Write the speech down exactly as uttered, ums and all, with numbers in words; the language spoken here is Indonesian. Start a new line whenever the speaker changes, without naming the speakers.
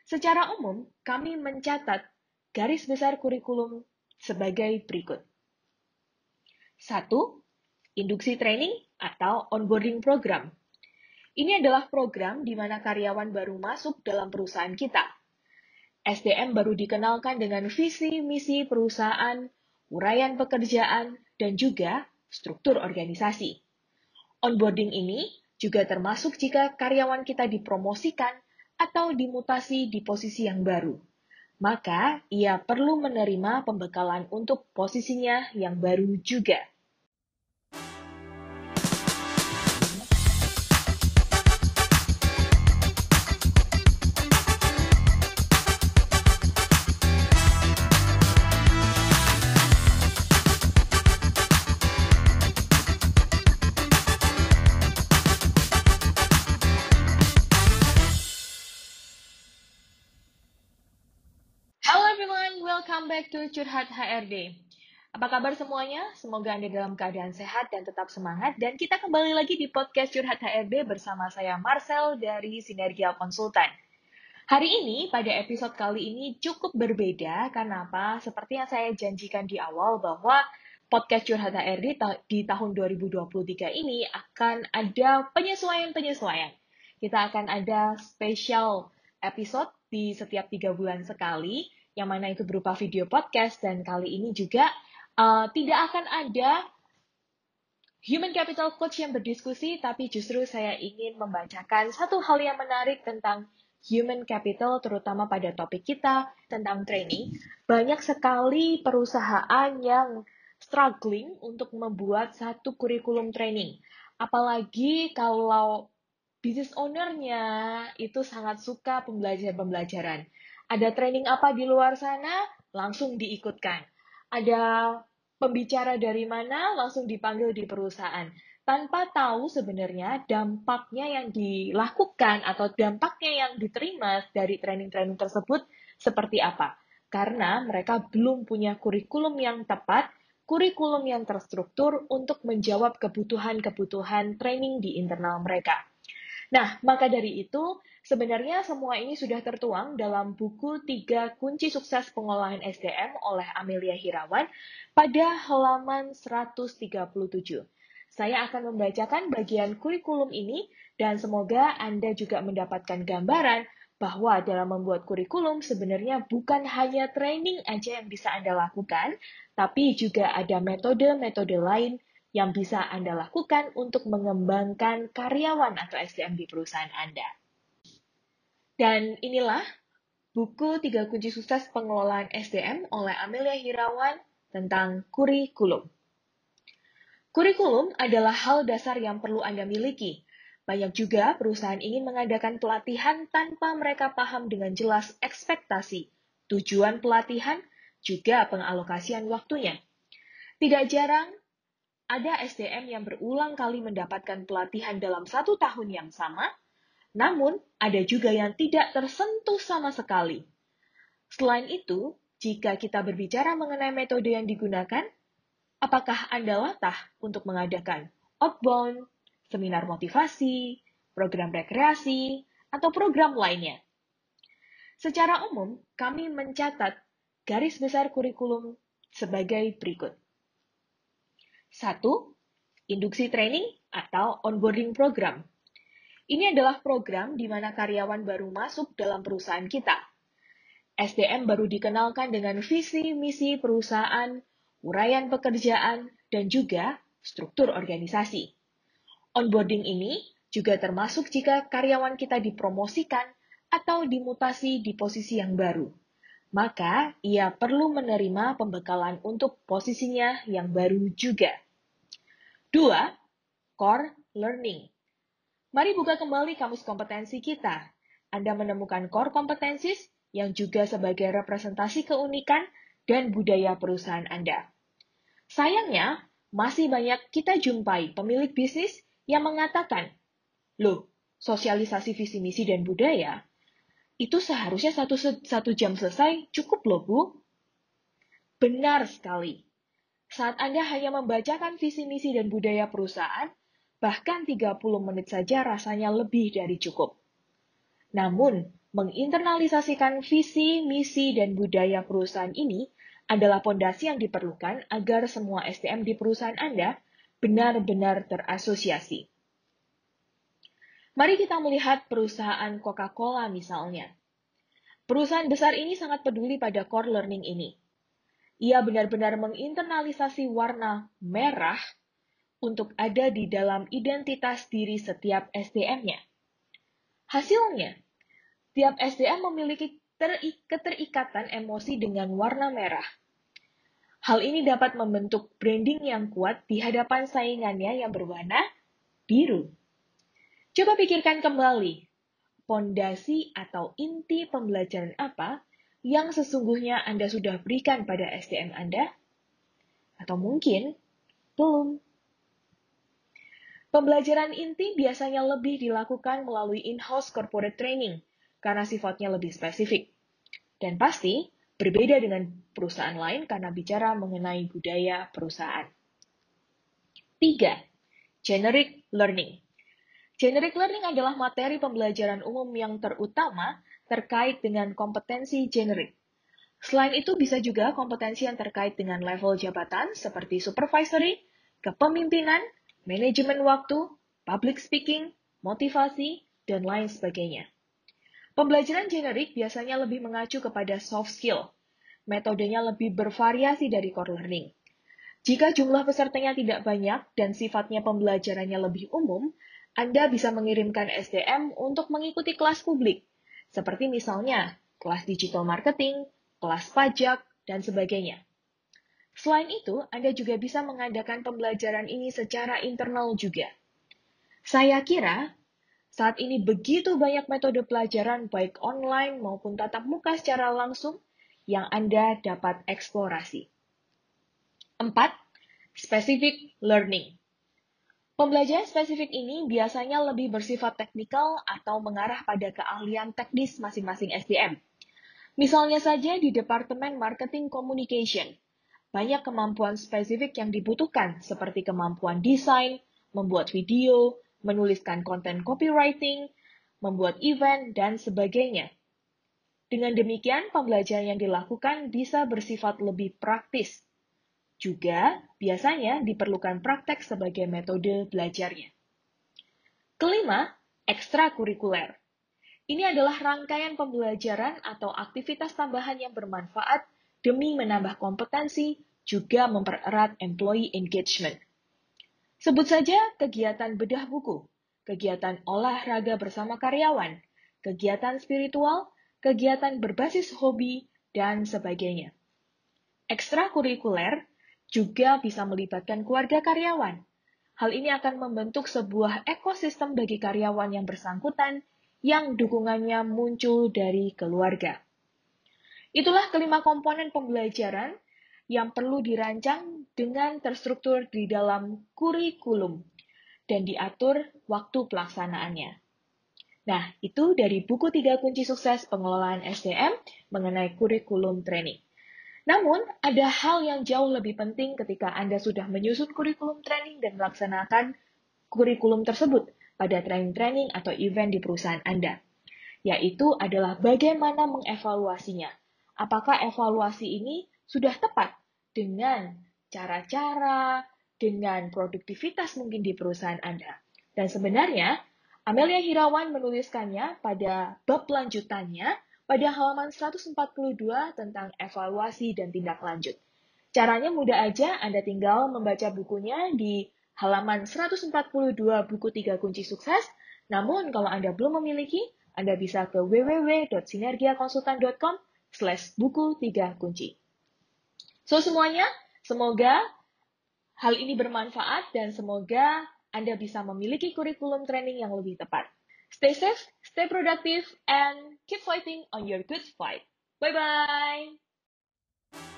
Secara umum, kami mencatat garis besar kurikulum sebagai berikut. Satu, induksi training atau onboarding program. Ini adalah program di mana karyawan baru masuk dalam perusahaan kita. S D M baru dikenalkan dengan visi, misi perusahaan, uraian pekerjaan, dan juga struktur organisasi. Onboarding ini juga termasuk jika karyawan kita dipromosikan atau dimutasi di posisi yang baru. Maka, ia perlu menerima pembekalan untuk posisinya yang baru juga. Hello everyone, welcome back to Curhat H R D. Apa kabar semuanya? Semoga Anda dalam keadaan sehat dan tetap semangat. Dan kita kembali lagi di podcast Curhat H R D bersama saya Marcel dari Sinergia Konsultan. Hari ini, pada episode kali ini cukup berbeda. Karena apa? Seperti yang saya janjikan di awal bahwa podcast Curhat H R D ta- di tahun dua ribu dua puluh tiga ini akan ada penyesuaian-penyesuaian. Kita akan ada special episode di setiap tiga bulan sekali, yang mana itu berupa video podcast, dan kali ini juga uh, tidak akan ada Human Capital Coach yang berdiskusi, tapi justru saya ingin membacakan satu hal yang menarik tentang Human Capital, terutama pada topik kita tentang training. Banyak sekali perusahaan yang struggling untuk membuat satu kurikulum training. Apalagi kalau business owner-nya itu sangat suka pembelajaran-pembelajaran. Ada training apa di luar sana, langsung diikutkan. Ada pembicara dari mana, langsung dipanggil di perusahaan. Tanpa tahu sebenarnya dampaknya yang dilakukan atau dampaknya yang diterima dari training-training tersebut seperti apa. Karena mereka belum punya kurikulum yang tepat, kurikulum yang terstruktur untuk menjawab kebutuhan-kebutuhan training di internal mereka. Nah, maka dari itu, sebenarnya semua ini sudah tertuang dalam buku tiga Kunci Sukses Pengolahan S D M oleh Amelia Hirawan pada halaman seratus tiga puluh tujuh. Saya akan membacakan bagian kurikulum ini, dan semoga Anda juga mendapatkan gambaran bahwa dalam membuat kurikulum sebenarnya bukan hanya training aja yang bisa Anda lakukan, tapi juga ada metode-metode lain yang bisa Anda lakukan untuk mengembangkan karyawan atau S D M di perusahaan Anda. Dan inilah buku tiga Kunci Sukses Pengelolaan S D M oleh Amelia Hirawan tentang kurikulum. Kurikulum adalah hal dasar yang perlu Anda miliki. Banyak juga perusahaan ingin mengadakan pelatihan tanpa mereka paham dengan jelas ekspektasi, tujuan pelatihan, juga pengalokasian waktunya. Tidak jarang, ada S D M yang berulang kali mendapatkan pelatihan dalam satu tahun yang sama, namun ada juga yang tidak tersentuh sama sekali. Selain itu, jika kita berbicara mengenai metode yang digunakan, apakah Anda latah untuk mengadakan outbound, seminar motivasi, program rekreasi, atau program lainnya? Secara umum, kami mencatat garis besar kurikulum sebagai berikut. Satu, induksi training atau onboarding program. Ini adalah program di mana karyawan baru masuk dalam perusahaan kita. S D M baru dikenalkan dengan visi, misi perusahaan, uraian pekerjaan, dan juga struktur organisasi. Onboarding ini juga termasuk jika karyawan kita dipromosikan atau dimutasi di posisi yang baru. Maka, ia perlu menerima pembekalan untuk posisinya yang baru juga. Dua, core learning. Mari buka kembali kamus kompetensi kita. Anda menemukan core competencies yang juga sebagai representasi keunikan dan budaya perusahaan Anda. Sayangnya, masih banyak kita jumpai pemilik bisnis yang mengatakan, loh, sosialisasi visi misi dan budaya, itu seharusnya satu, satu jam selesai, cukup loh Bu. Benar sekali. Saat Anda hanya membacakan visi misi dan budaya perusahaan, bahkan tiga puluh menit saja rasanya lebih dari cukup. Namun, Menginternalisasikan visi, misi, dan budaya perusahaan ini adalah fondasi yang diperlukan agar semua S D M di perusahaan Anda benar-benar terasosiasi. Mari kita melihat perusahaan Coca-Cola misalnya. Perusahaan besar ini sangat peduli pada core learning ini. Ia benar-benar menginternalisasi warna merah untuk ada di dalam identitas diri setiap S D M-nya. Hasilnya, tiap S D M memiliki keterikatan emosi dengan warna merah. Hal ini dapat membentuk branding yang kuat di hadapan saingannya yang berwarna biru. Coba pikirkan kembali, fondasi atau inti pembelajaran apa yang sesungguhnya Anda sudah berikan pada S D M Anda? Atau mungkin belum. Pembelajaran inti biasanya lebih dilakukan melalui in-house corporate training karena sifatnya lebih spesifik. Dan pasti berbeda dengan perusahaan lain karena bicara mengenai budaya perusahaan. Tiga, generic learning. Generic learning adalah materi pembelajaran umum yang terutama terkait dengan kompetensi generik. Selain itu, bisa juga kompetensi yang terkait dengan level jabatan seperti supervisory, kepemimpinan, manajemen waktu, public speaking, motivasi, dan lain sebagainya. Pembelajaran generik biasanya lebih mengacu kepada soft skill. Metodenya lebih bervariasi dari core learning. Jika jumlah pesertanya tidak banyak dan sifatnya pembelajarannya lebih umum, Anda bisa mengirimkan S D M untuk mengikuti kelas publik, seperti misalnya kelas digital marketing, kelas pajak, dan sebagainya. Selain itu, Anda juga bisa mengadakan pembelajaran ini secara internal juga. Saya kira, saat ini begitu banyak metode pelajaran baik online maupun tatap muka secara langsung yang Anda dapat eksplorasi. Empat, specific learning. Pembelajaran spesifik ini biasanya lebih bersifat teknikal atau mengarah pada keahlian teknis masing-masing S D M. Misalnya saja di Departemen Marketing Communication, banyak kemampuan spesifik yang dibutuhkan seperti kemampuan desain, membuat video, menuliskan konten copywriting, membuat event, dan sebagainya. Dengan demikian, pembelajaran yang dilakukan bisa bersifat lebih praktis. Juga, biasanya diperlukan praktek sebagai metode belajarnya. Kelima, ekstrakurikuler. Ini adalah rangkaian pembelajaran atau aktivitas tambahan yang bermanfaat demi menambah kompetensi, juga mempererat employee engagement. Sebut saja kegiatan bedah buku, kegiatan olahraga bersama karyawan, kegiatan spiritual, kegiatan berbasis hobi, dan sebagainya. Ekstrakurikuler juga bisa melibatkan keluarga karyawan. Hal ini akan membentuk sebuah ekosistem bagi karyawan yang bersangkutan yang dukungannya muncul dari keluarga. Itulah kelima komponen pembelajaran yang perlu dirancang dengan terstruktur di dalam kurikulum dan diatur waktu pelaksanaannya. Nah, itu dari buku tiga kunci sukses pengelolaan S D M mengenai kurikulum training. Namun, ada hal yang jauh lebih penting ketika Anda sudah menyusun kurikulum training dan melaksanakan kurikulum tersebut pada training-training atau event di perusahaan Anda, yaitu adalah bagaimana mengevaluasinya. Apakah evaluasi ini sudah tepat dengan cara-cara, dengan produktivitas mungkin di perusahaan Anda. Dan sebenarnya, Amelia Hirawan menuliskannya pada bab lanjutannya pada halaman seratus empat puluh dua tentang evaluasi dan tindak lanjut. Caranya mudah aja, Anda tinggal membaca bukunya di halaman seratus empat puluh dua buku tiga kunci sukses. Namun kalau Anda belum memiliki, Anda bisa ke w w w dot sinergiakonsultan dot com slash buku tiga kunci. So semuanya, semoga hal ini bermanfaat dan semoga Anda bisa memiliki kurikulum training yang lebih tepat. Stay safe, stay productive, and keep fighting on your good fight. Bye-bye!